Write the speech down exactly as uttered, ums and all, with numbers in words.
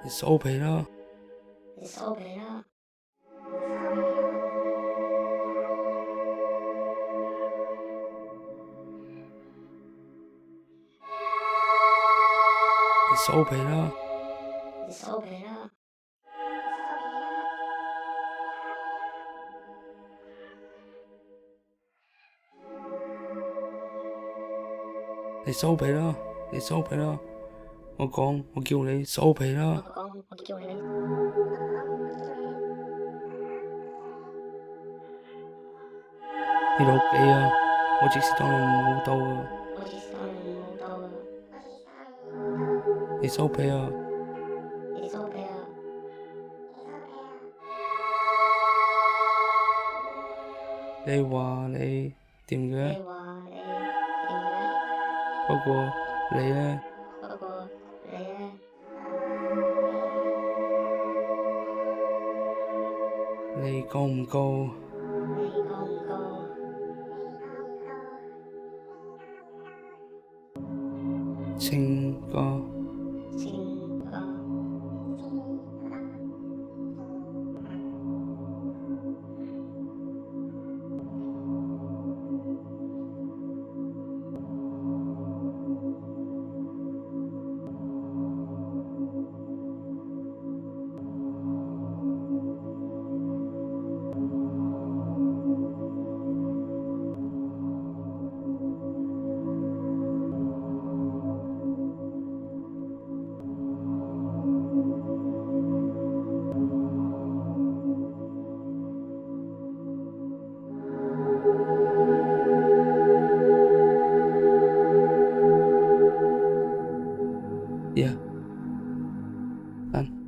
你收皮啦！ 你收皮啦！ 你收皮啦！ 你收皮啦！ 你收皮啦！你收皮啦！我講，我叫你收皮啦！ 我講，我叫你。 你老幾啊？我即時當你唔好鬥啊！ 我即時當你唔好鬥啊！ 你收皮啊！ 你收皮啊！ 你話你掂嘅？ 你話你掂嘅？ 不過你呢？ 不過你呢？ 你夠唔夠？ 你夠唔夠？ 清個？ 清個？ 呀，三。